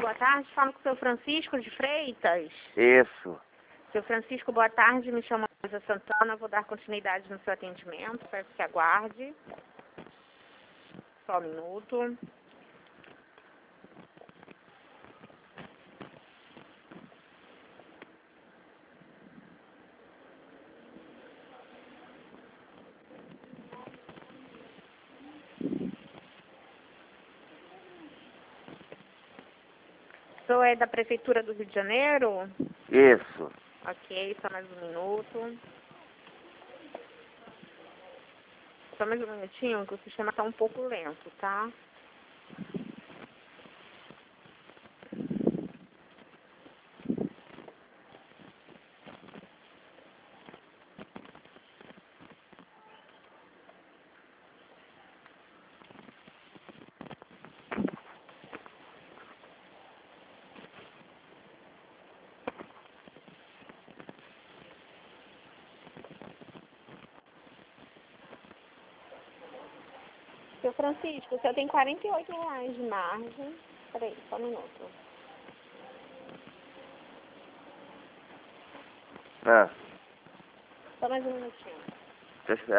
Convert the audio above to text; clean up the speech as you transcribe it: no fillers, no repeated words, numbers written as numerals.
boa tarde. Falo com o seu Francisco de Freitas. Isso. Seu Francisco, boa tarde. Me chamo Rosa Santana. Vou dar continuidade no seu atendimento. Peço que aguarde. Só um minuto. O senhor é da Prefeitura do Rio de Janeiro? Isso. Ok, só mais um minuto. Só mais um minutinho, que o sistema está um pouco lento, tá? Seu Francisco, o senhor tem R$ 48 de margem. Peraí, só um minuto. Ah, Só mais um minutinho. deixa eu